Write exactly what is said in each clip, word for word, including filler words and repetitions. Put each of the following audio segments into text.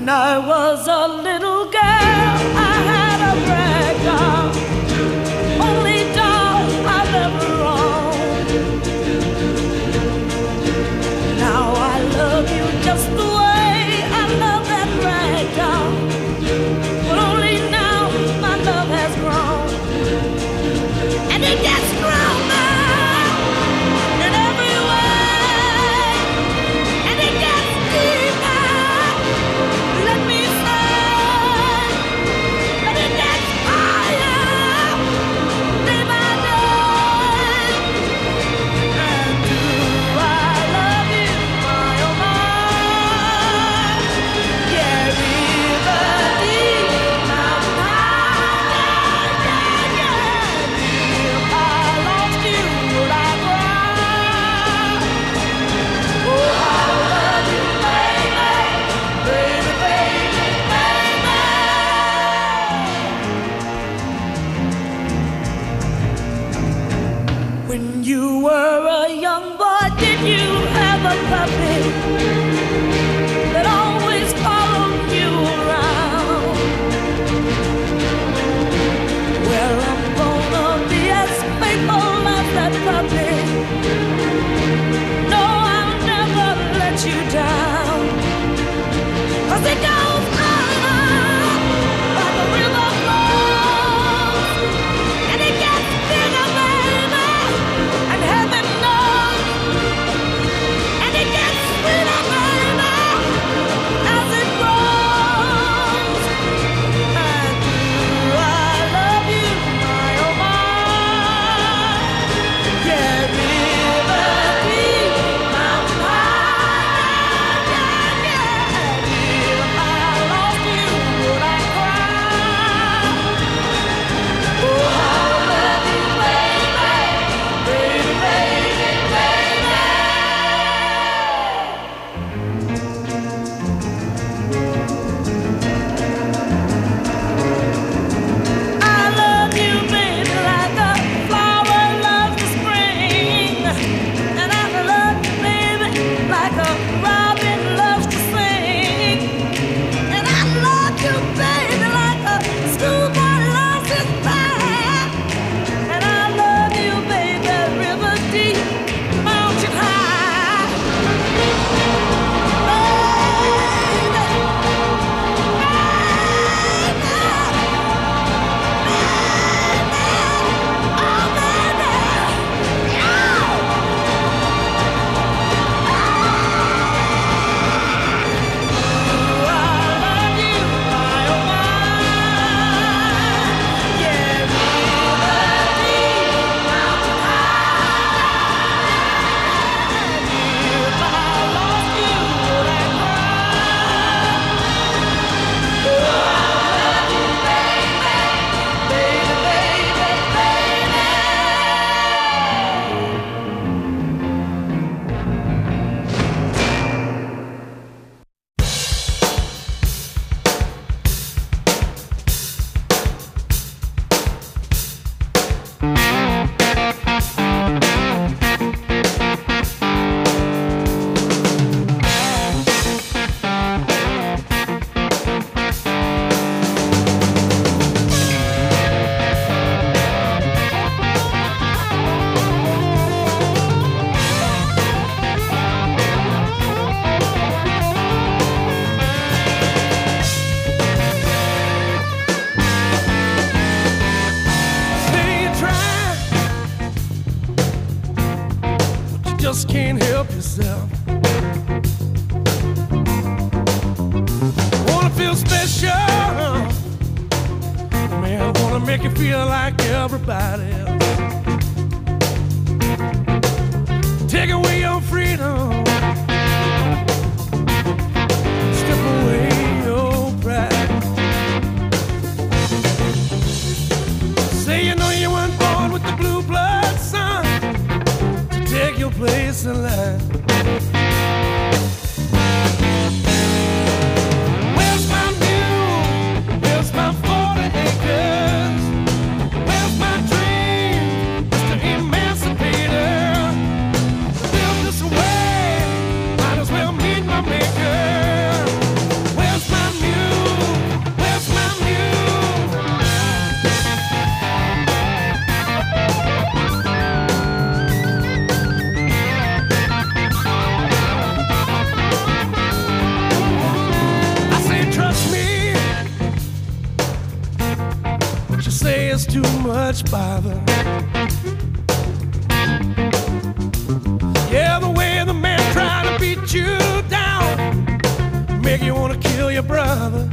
When I was a little girl, I had a rag doll, only doll I've ever owned. Now I love you just the way I love that rag doll, but only now my love has grown, and it gets stronger in every way, and it gets deeper. Let me say, but it gets higher day by day. And do I love you, my oh my? Yeah, river deep, mountain high, yeah, yeah, yeah. If I lost you, would I cry? Oh, I love you, baby, baby, baby, baby. When you were a young boy, did you have a puppy that always followed you around? Well, I'm gonna be as faithful as that puppy. No, I'll never let you down. 'Cause it goes on like a river flows, and it gets bigger, baby, and heaven knows, and it gets sweeter, baby, as it grows. And do I love you, my oh my? Yeah, river deep, mountain high, yeah, yeah, yeah. If I lost you, would I cry? Oh, I love you, baby, baby, baby, baby. I love you, baby, like a flower loves the spring, and I love you, baby, like a robin loves to sing, and I love you, baby, like a schoolboy loves his band, and I love you, baby, river deep, mountain high, say you try, but you just can't help yourself. Wanna feel special, man, I wanna make you feel like everybody else. Take away your freedom, strip away your pride. Say you know you weren't born with the blue blood, son, to take your place in line. Where's my mule? Where's my forty acres? Where's my dream, Mister Emancipator? Build this way, might as well meet my maker. Where's my say it's too much bother. Yeah, the way the man trying to beat you down, make you wanna kill your brother.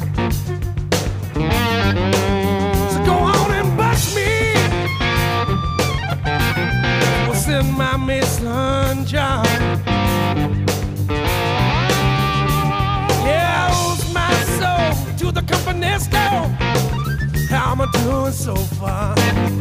So go on and bust me. We'll send my Mason John. Yeah, I owes my soul to the company store. How am I doing so far?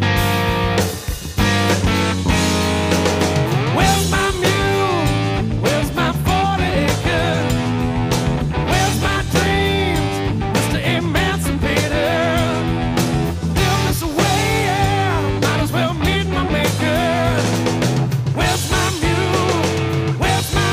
Where's my mule? Where's my forty acres? Where's my dreams, Mister Emancipator? Live this way, yeah, might as well meet my maker. Where's my mule? Where's my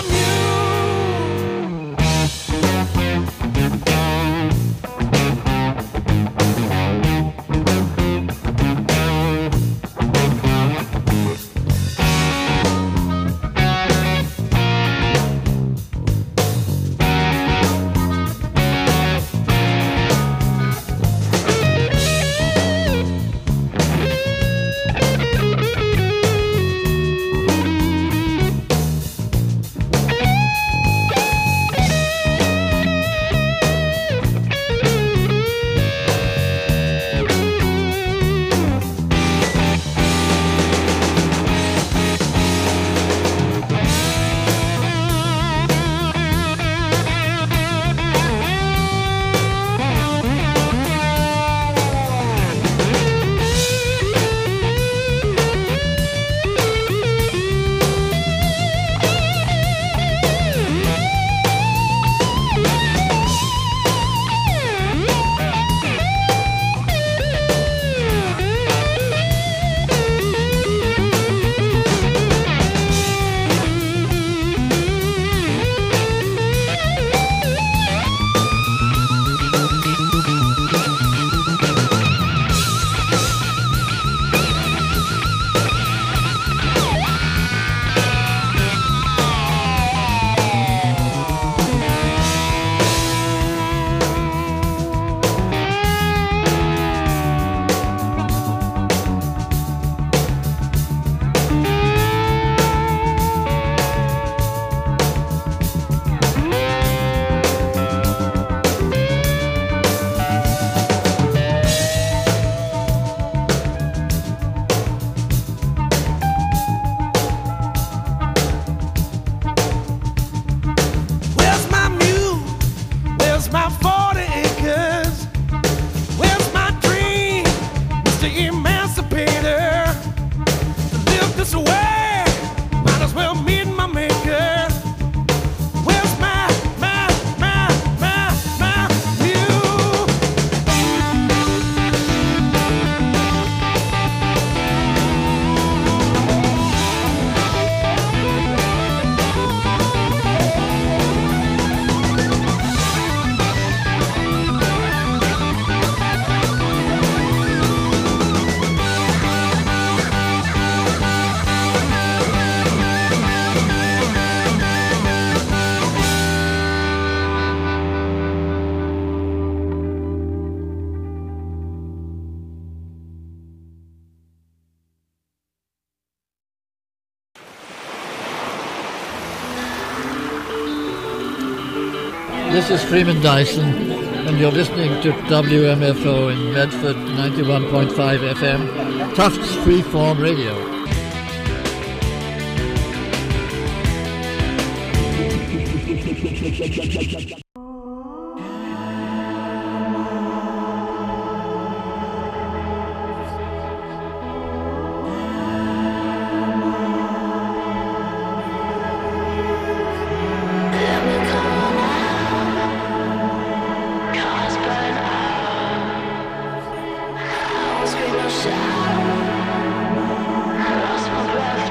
This is Freeman Dyson, and you're listening to W M F O in Medford, ninety-one point five F M, Tufts Freeform Radio.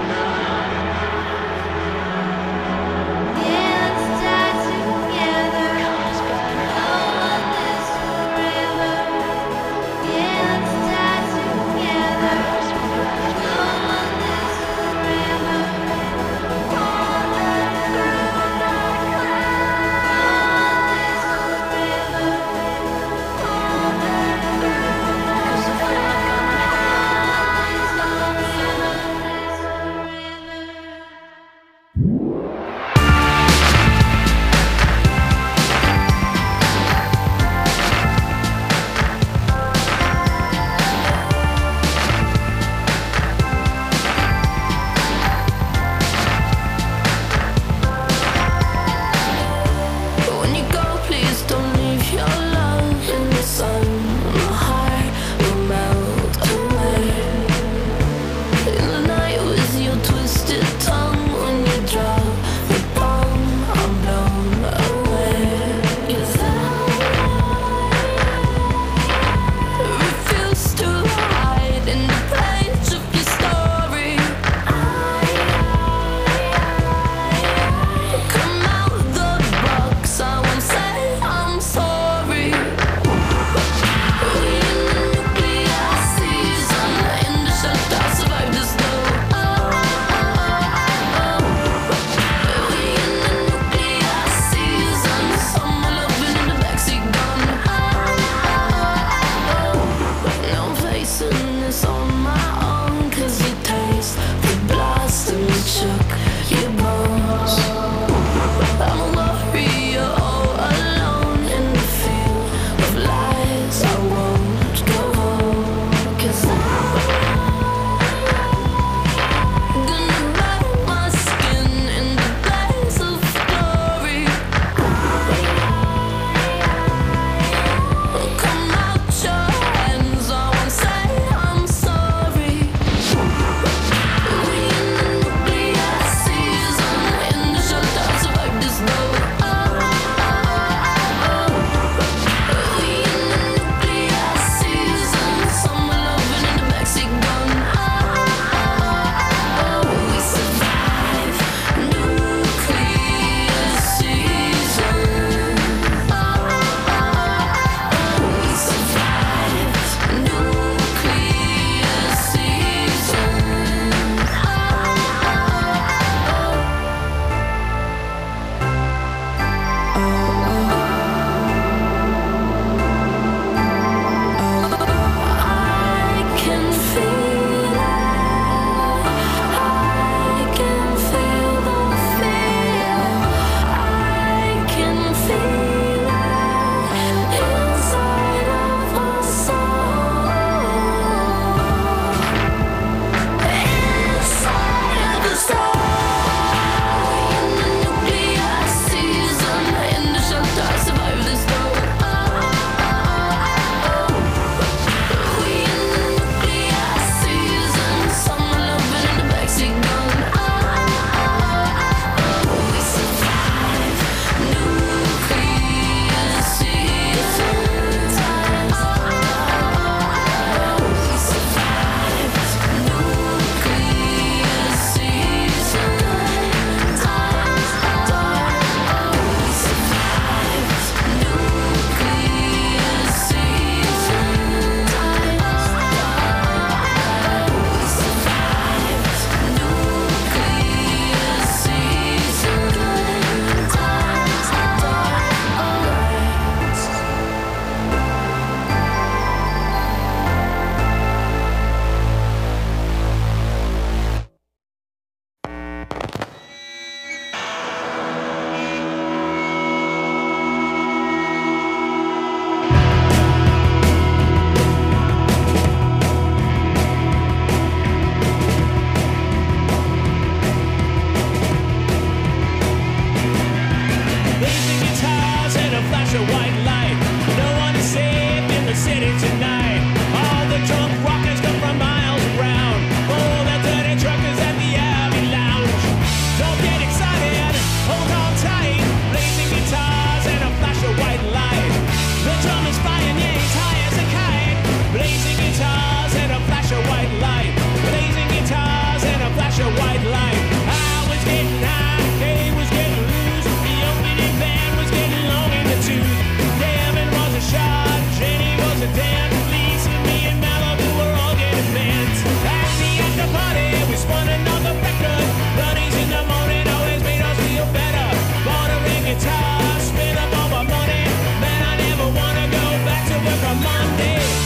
Together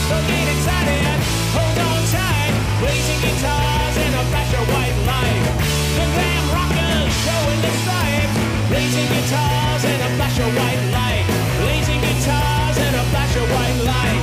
So get excited, hold on tight, blazing guitars and a flash of white light. The glam rockers showing the stripes, blazing guitars and a flash of white light. Blazing guitars and a flash of white light.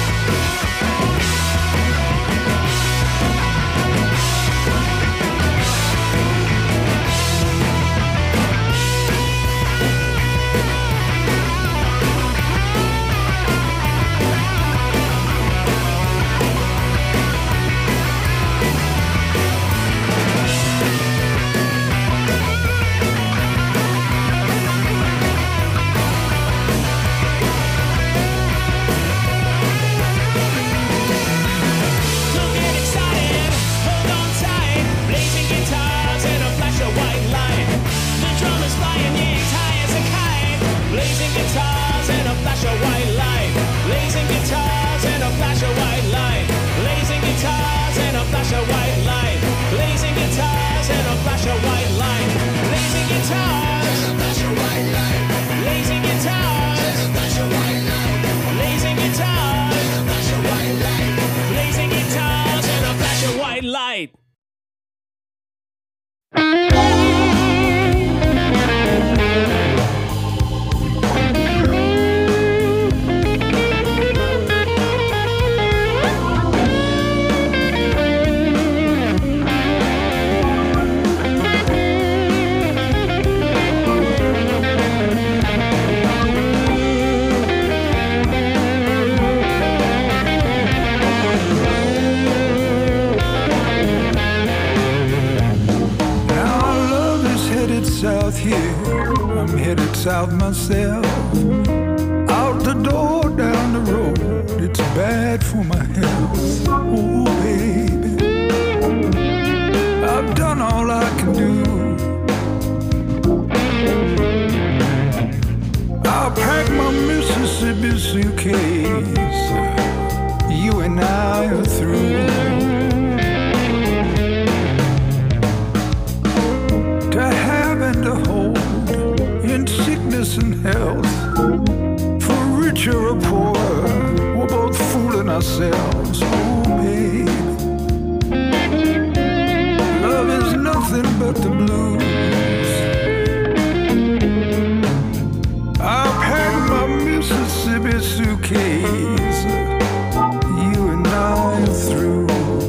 Guitars and a flash of white light. Blazing guitars and a flash of white light. Blazing guitars and a flash of white light. Blazing guitars and a flash of white light. Blazing guitars and a flash of white light. Blazing guitars and a flash of white light. Blazing guitars and a flash of white light. Blazing guitars and a flash of white light. South here, I'm headed south myself. Out the door, down the road, it's bad for my health. Oh baby, I've done all I can do. I'll pack my Mississippi suitcase. You and I are through. To have and to hold in sickness and health, for richer or poorer, we're both fooling ourselves. Oh babe, love is nothing but the blues. I'll pack my Mississippi suitcase. You and I are through.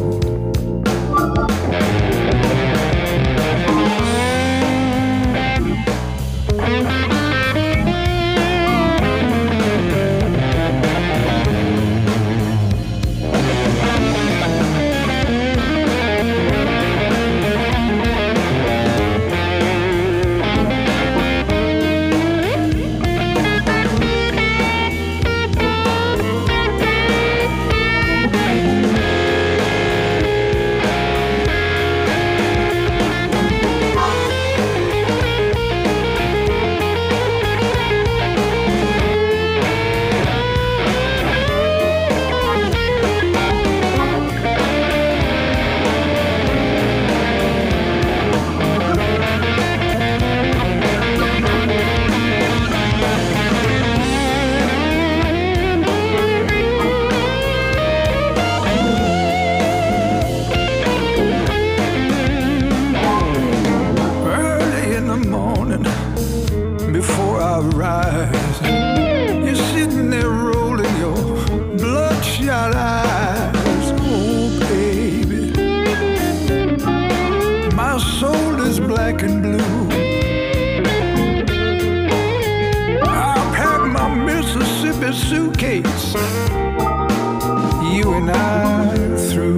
Suitcase, you and I are through.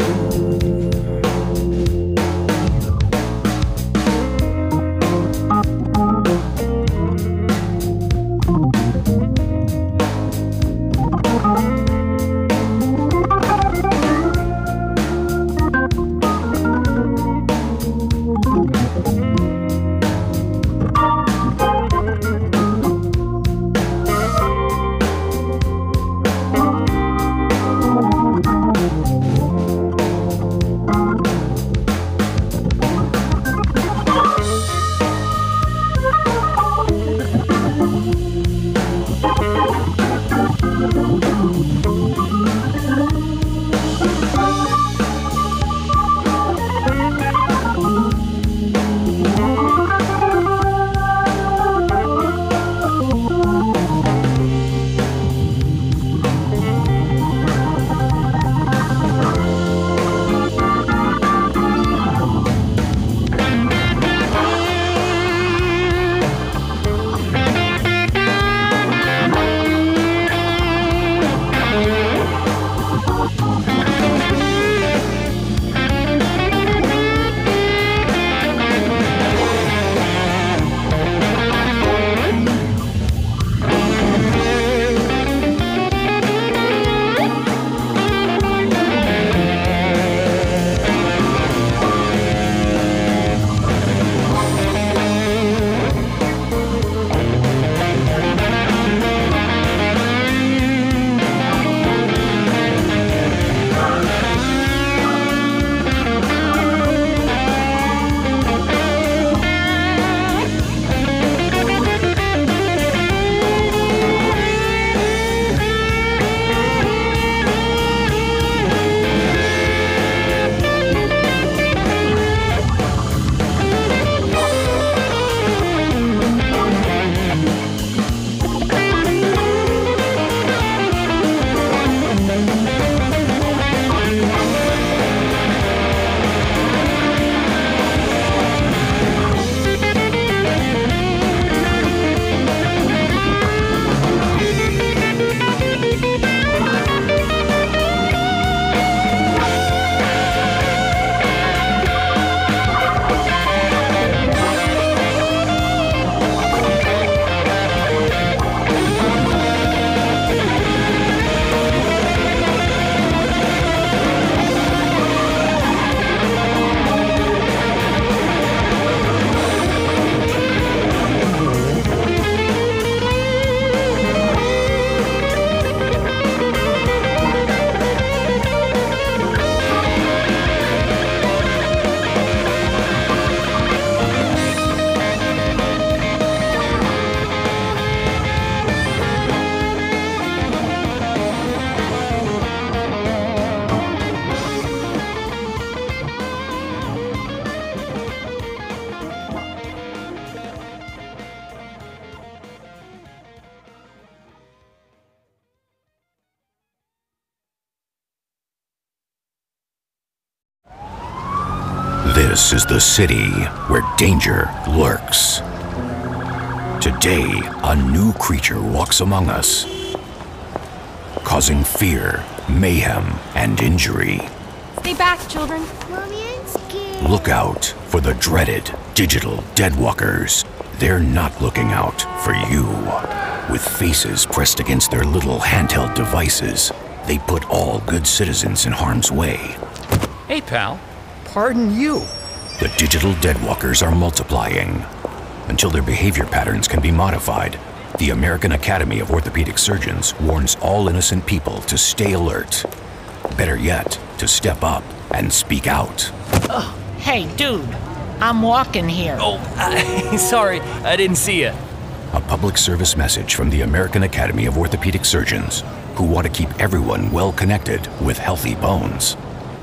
This is the city where danger lurks. Today, a new creature walks among us, causing fear, mayhem, and injury. Stay back, children. Mommy, I'm scared. Look out for the dreaded digital deadwalkers. They're not looking out for you. With faces pressed against their little handheld devices, they put all good citizens in harm's way. Hey, pal. Pardon you. The digital deadwalkers are multiplying. Until their behavior patterns can be modified, the American Academy of Orthopedic Surgeons warns all innocent people to stay alert. Better yet, to step up and speak out. Oh, hey, dude. I'm walking here. Oh, uh, sorry. I didn't see you. A public service message from the American Academy of Orthopedic Surgeons, who want to keep everyone well connected with healthy bones.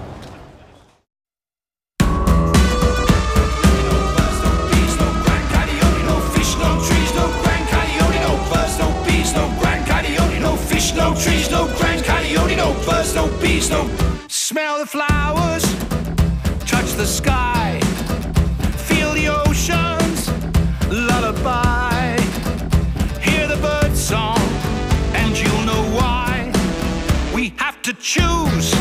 No trees, no grand coyote, no birds, no bees, no. Smell the flowers, touch the sky, feel the ocean's lullaby, hear the bird song, and you'll know why we have to choose.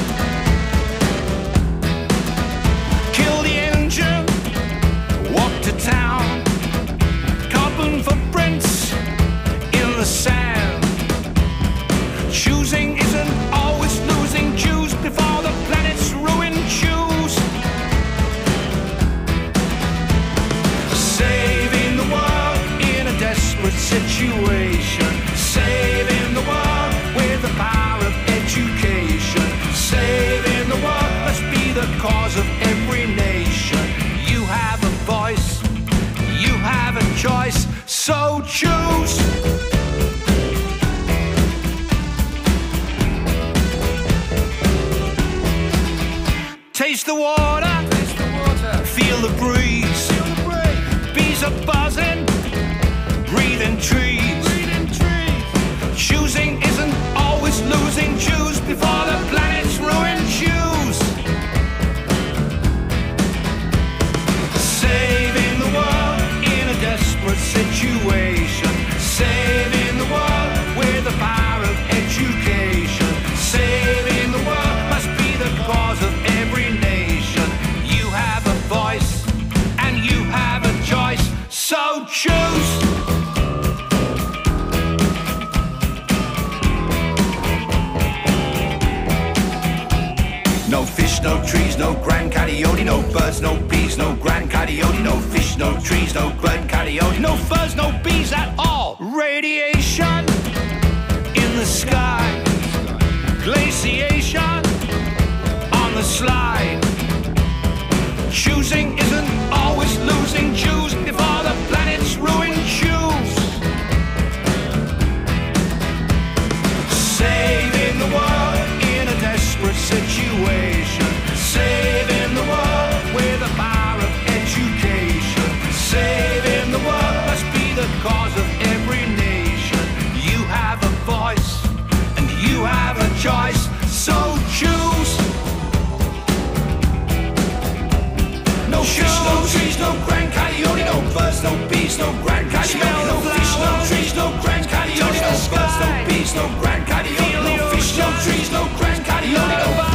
Kill the engine, walk to town, carbon footprints in the sand. Choosing isn't always losing. Choose before the planet's ruin. Choose. Saving the world in a desperate situation. Saving the world with the power of education. Saving the world must be the cause of every nation. You have a voice. You have a choice. So choose. Taste the water, Taste the water. Feel the breeze. Feel the breeze. Bees are buzzing, breathing trees. Breathing trees. Choosing isn't always losing. Choose before the planet's ruin. Choose. Saving the world in a desperate situation. Saving the world with the power of education. Saving the world must be the cause of every nation. You have a voice and you have a choice, so choose. No fish, no trees, no grand coyote, no birds, no bees, no grand coyote, no fish, no trees, no grand coyote, no birds, no bees at all. Radiation in the sky, glaciation on the slide. Choosing isn't always losing. Choose before the planet's ruin. Choose. Saving the world in a desperate situation. Saving the world with the power of education. Saving the world must be the cause of every nation. You have a voice and you have a choice, so choose. No fish, no trees, no grand coyote, no birds, no bees, no grand coyote, no fish, no trees, no grand coyote, no birds, no bees, no grand coyote, no fish, no trees, no grand coyote, no.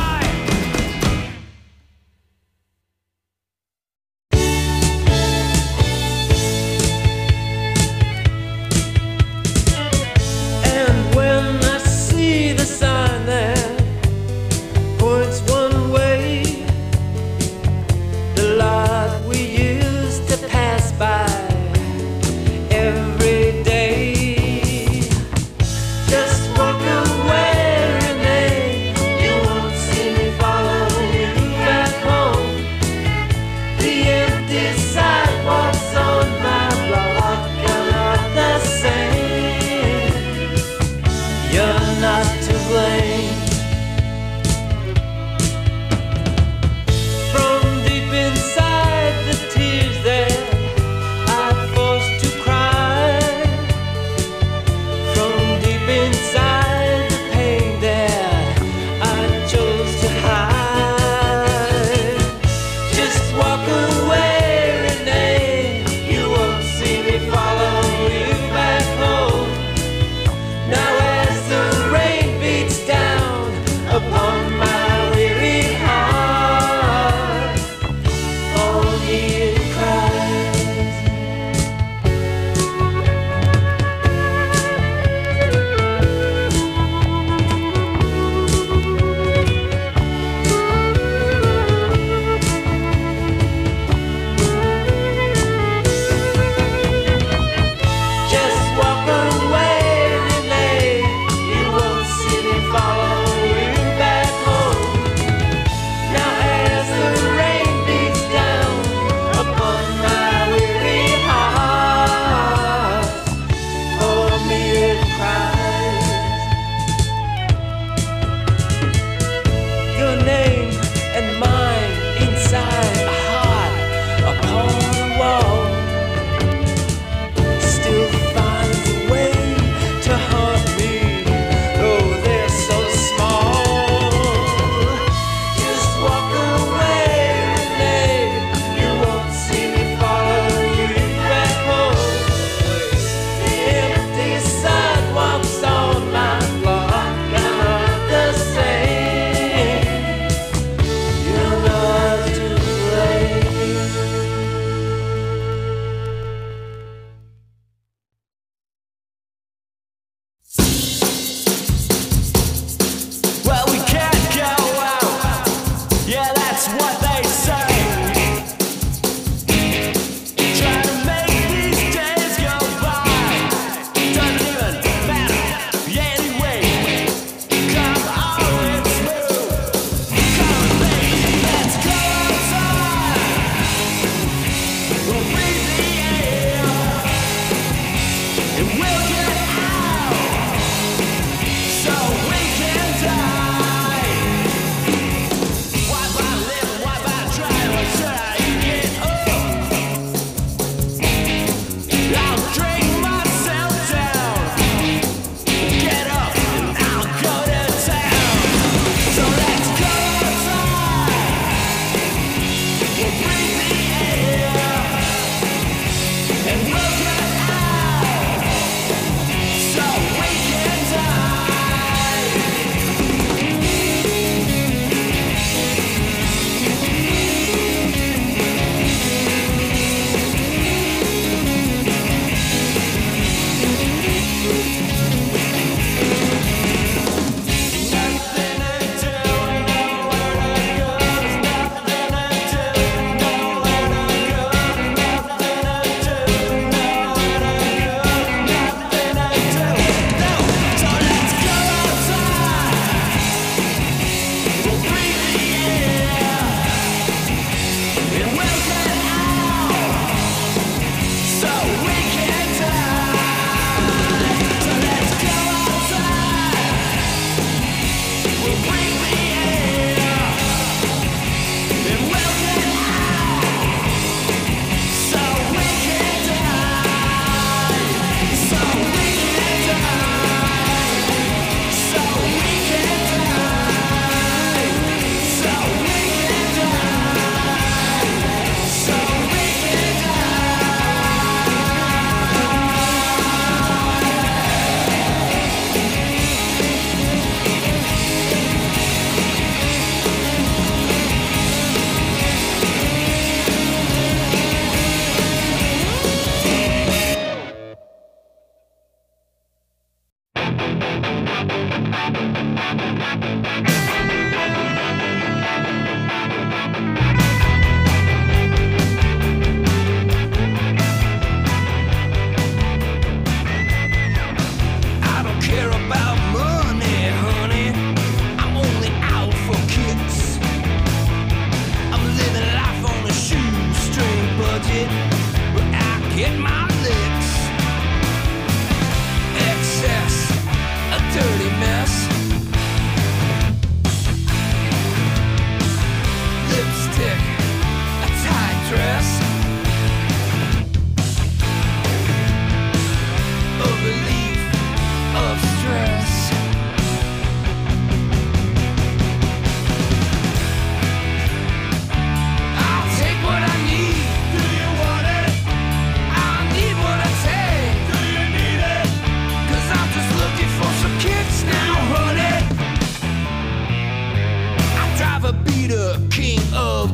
Every day, just walk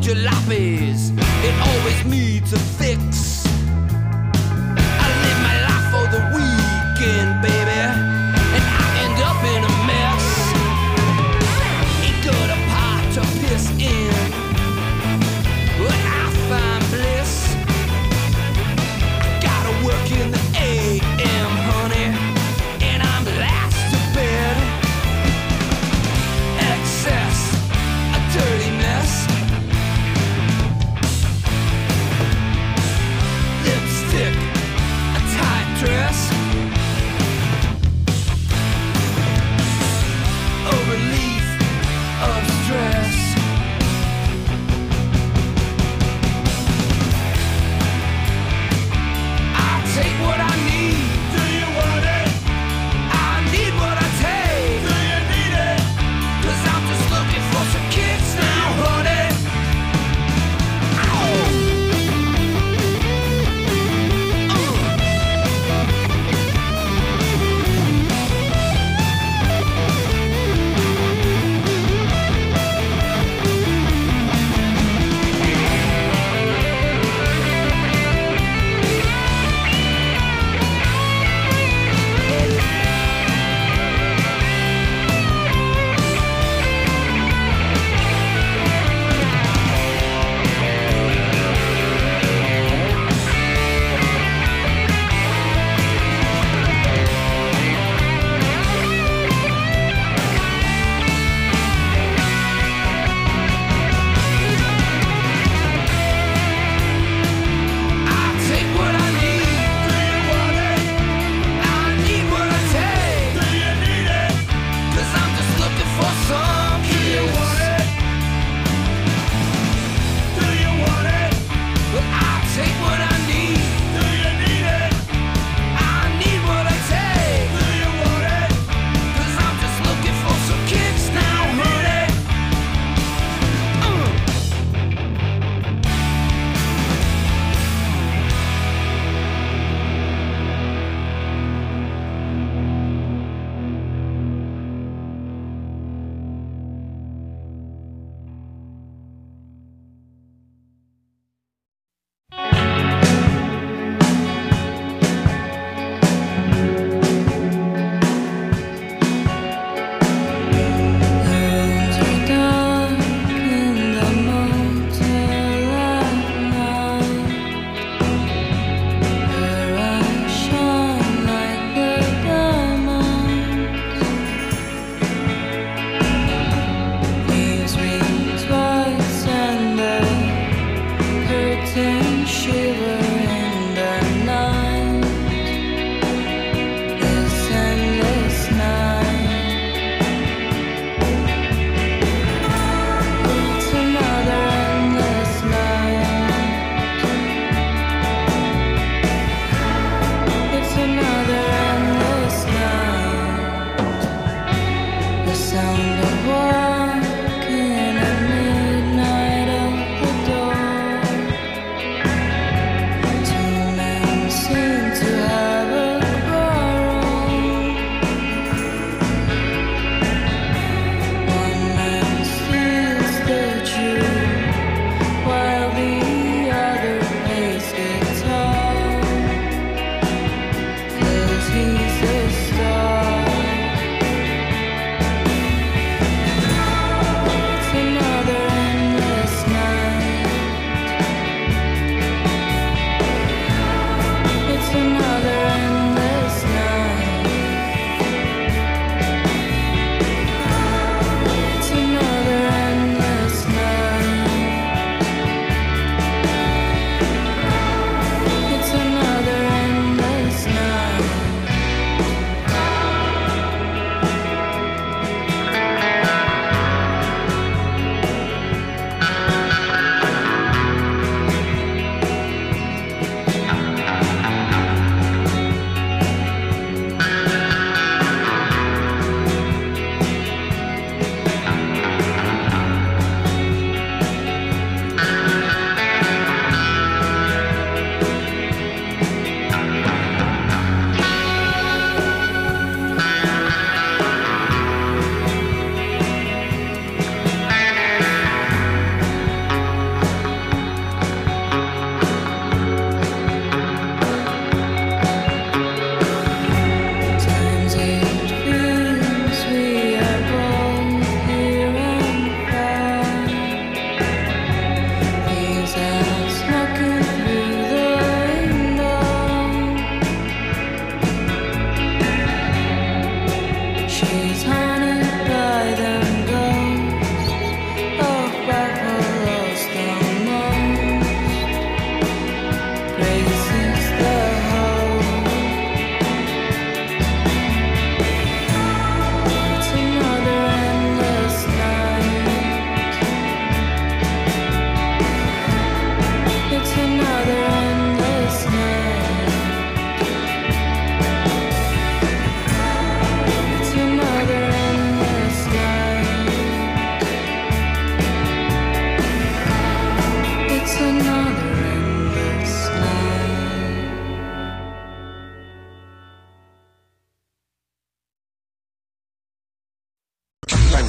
jalopies. It always needs a fix. I live my life for the weekend, baby, and I end up in a mess. Ain't got a pot to piss in, but I find bliss. I gotta work in the A M, honey, and I'm last to bed. Excess, a dirty mess.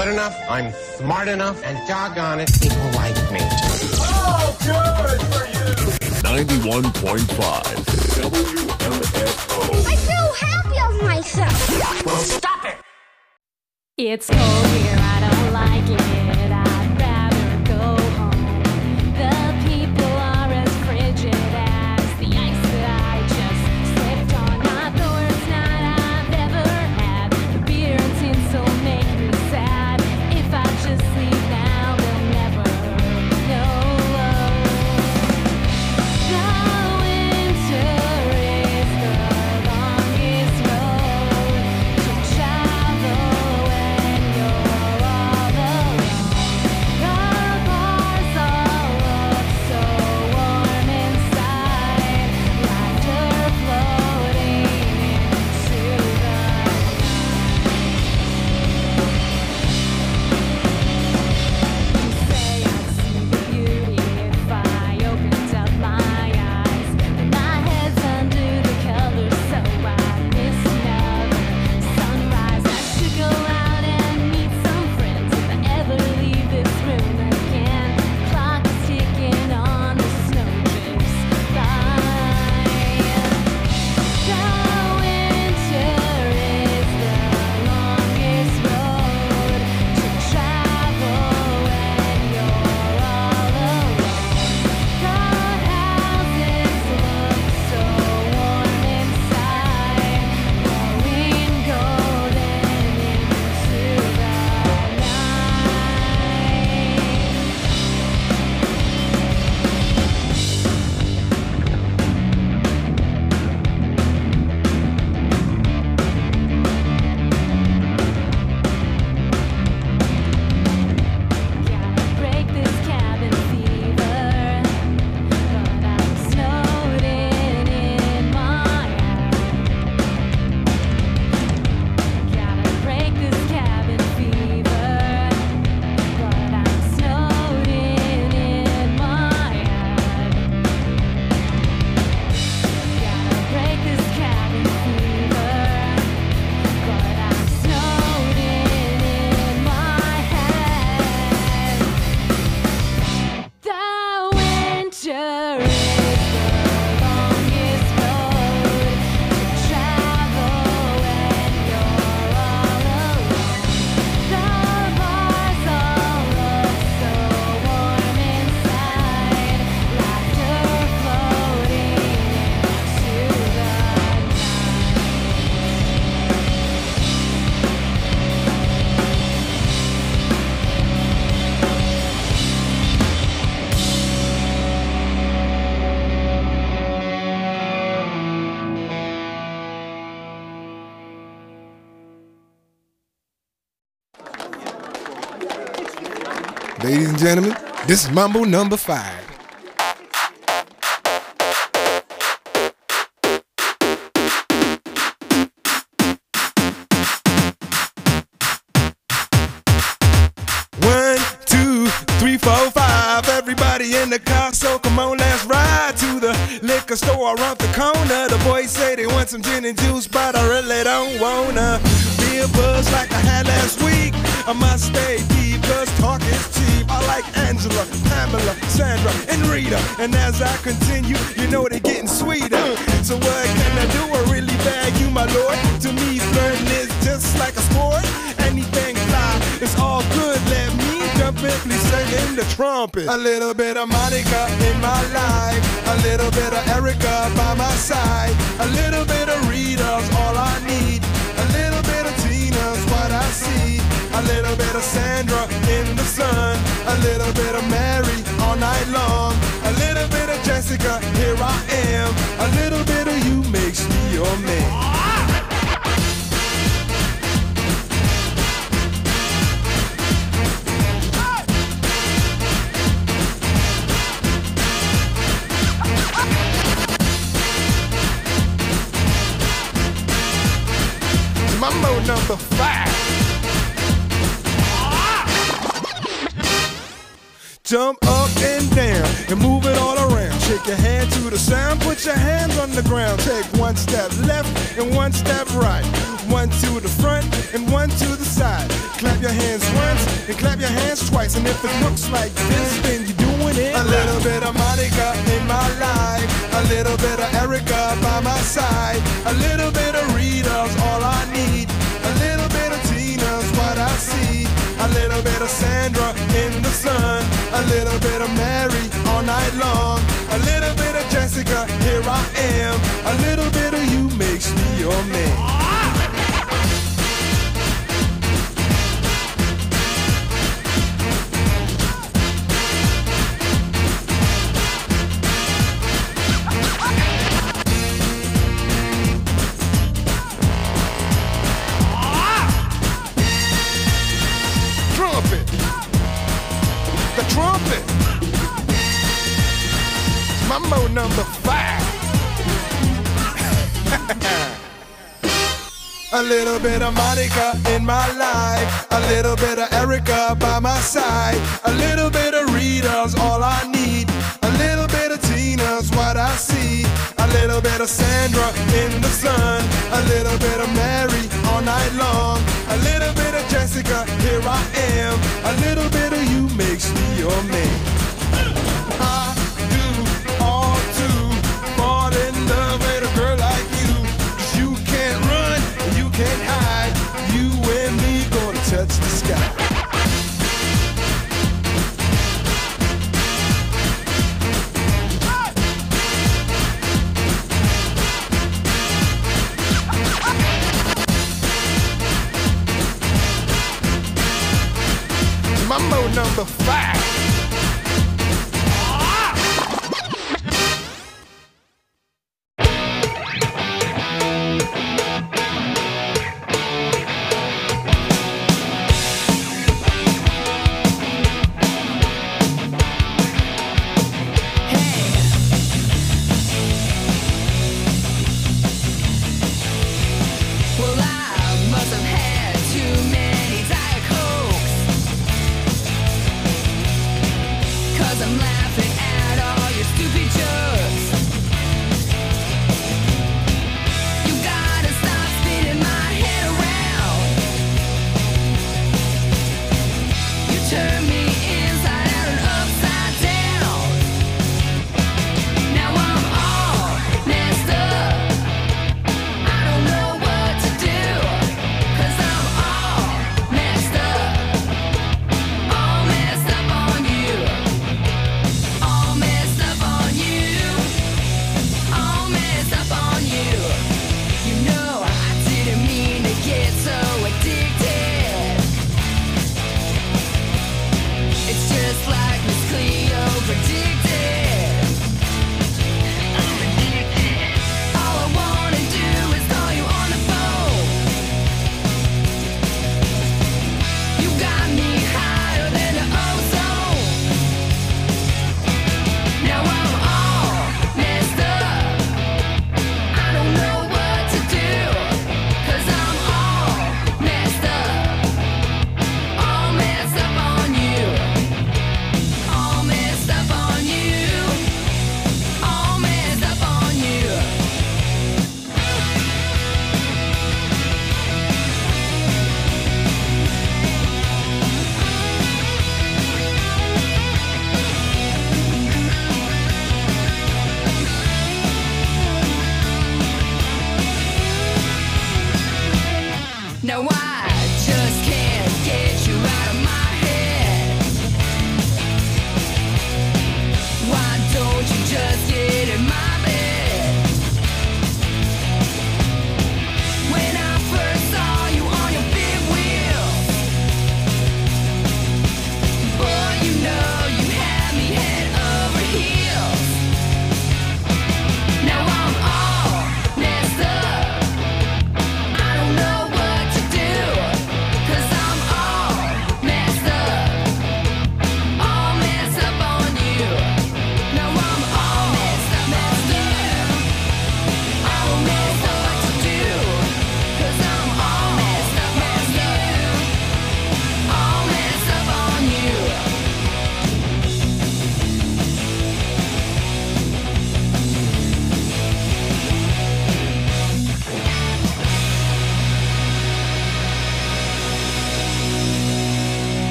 good enough, I'm smart enough, and doggone it, people like me. Oh, good for you! ninety-one point five W M F O. I feel happy of myself. Well, stop it! It's cold here, I don't like it. I'd rather go home. The people are as frigid as the ice that I just slipped on. Not the worst night I've ever had. The beer and tinsel make me sad. If I just leave now, they'll never know. The winter is the longest road to travel when you're all alone. The bars all look so warm inside, laughter floating into the You say I'd see the beauty if I opened up my eyes, but my head's under the covers, so I miss another sunrise. I should go out and meet some friends if I ever leave this room again. Clock is ticking on, the snow drifts by. The winter is the longest road to travel when you're all alone. The houses look so warm inside, glowing golden into the night. Gotta break this cabin fever, but I'm snowed in in my head. Gotta break this cabin fever, but I'm snowed in in my head. Gotta break this cabin fever, but I'm snowed in in my head. The winter is the longest road to travel when you're all alone. The bars all look so warm inside, laughter floating into the night. Ladies and gentlemen, this is Mambo number five. One, two, three, four, five. Everybody in the car, so come on, let's ride to the liquor store around the corner. The boys say they want some gin and juice, but I really don't wanna be a buzz like I had last week. I must stay deep, cause talk is cheap. I like Angela, Pamela, Sandra, and Rita. And as I continue, you know they're getting sweeter. So what can I do? I really bag you, my lord. To me, flirting is just like a sport. Anything fly, it's all good. Let me jump in, please sing in the trumpet. A little bit of Monica in my life, a little bit of Erica by my side, a little bit of Rita's all I need, a little bit of Tina's what I see, a little bit of Sandra in the sun, a little bit of Mary all night long, a little bit of Jessica, here I am, a little bit of you makes me your man. Mambo number five. Jump up and down and move it all around. Shake your hand to the sound, put your hands on the ground. Take one step left and one step right. One to the front and one to the side. Clap your hands once and clap your hands twice. And if it looks like this, then you're doing it. A little bit of Monica in my life, a little bit of Erica by my side, a little bit of Rita's all I need, a little bit of Tina's what I see, a little bit of Sandra in the sun, a little bit of Mary all night long, a little bit of Jessica, here I am, a little bit of you makes me your man. Trumpet. Mambo number five. A little bit of Monica in my life, a little bit of Erica by my side, a little bit of Rita's all I need, a little bit of Tina's what I see, a little bit of Sandra in the sun, a little bit of Mary all night long, a little bit of Jessica, here I am, a little bit of you makes me your man. I do all to fall in love with a girl like you, 'cause you can't run and you can't hide, you and me gonna touch the sky. Mambo number five. I'm laughing